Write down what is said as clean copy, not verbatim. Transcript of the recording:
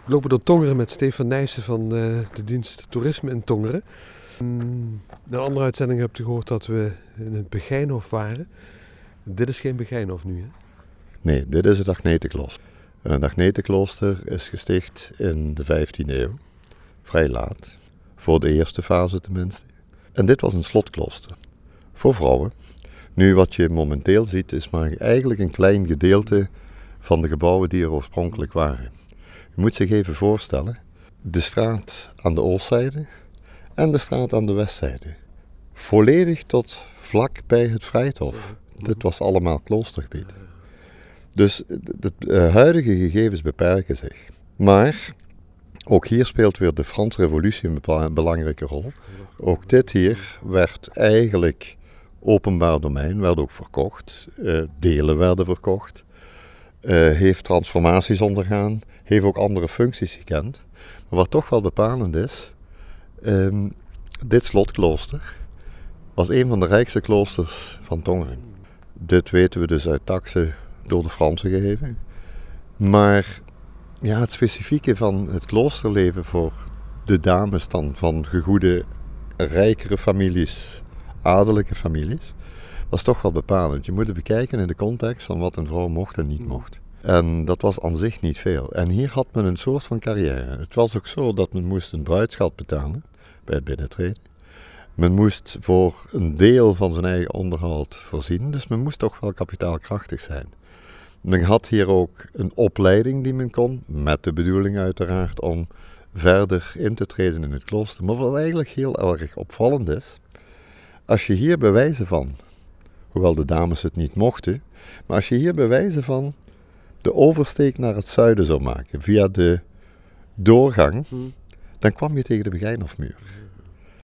We lopen door Tongeren met Stefan Nijssen van de dienst Toerisme in Tongeren. In een andere uitzending hebt u gehoord dat we in het Begijnhof waren. Dit is geen Begijnhof nu, hè? Nee, dit is het Agnetenklooster. Het Agnetenklooster is gesticht in de 15e eeuw. Vrij laat. Voor de eerste fase tenminste. En dit was een slotklooster. Voor vrouwen. Nu wat je momenteel ziet is maar eigenlijk een klein gedeelte van de gebouwen die er oorspronkelijk waren. Je moet zich even voorstellen, de straat aan de oostzijde en de straat aan de westzijde. Volledig tot vlak bij het Vrijthof. Dit was allemaal kloostergebied. Dus de huidige gegevens beperken zich. Maar ook hier speelt weer de Franse Revolutie een belangrijke rol. Ook dit hier werd eigenlijk openbaar domein, werd ook verkocht. Delen werden verkocht. Heeft transformaties ondergaan. Heeft ook andere functies gekend. Maar wat toch wel bepalend is, dit slotklooster was een van de rijkste kloosters van Tongeren. Dit weten we dus uit taxen door de Fransen gegeven. Maar ja, het specifieke van het kloosterleven voor de dames dan van gegoede, rijkere families, adellijke families, was toch wel bepalend. Je moet het bekijken in de context van wat een vrouw mocht en niet mocht. En dat was aan zich niet veel. En hier had men een soort van carrière. Het was ook zo dat men moest een bruidsschat betalen bij het binnentreden. Men moest voor een deel van zijn eigen onderhoud voorzien, dus men moest toch wel kapitaalkrachtig zijn. Men had hier ook een opleiding die men kon, met de bedoeling uiteraard om verder in te treden in het klooster. Maar wat eigenlijk heel erg opvallend is, als je hier bewijzen van, hoewel de dames het niet mochten, maar als je hier bewijzen van de oversteek naar het zuiden zou maken, via de doorgang, dan kwam je tegen de Begijnhofmuur.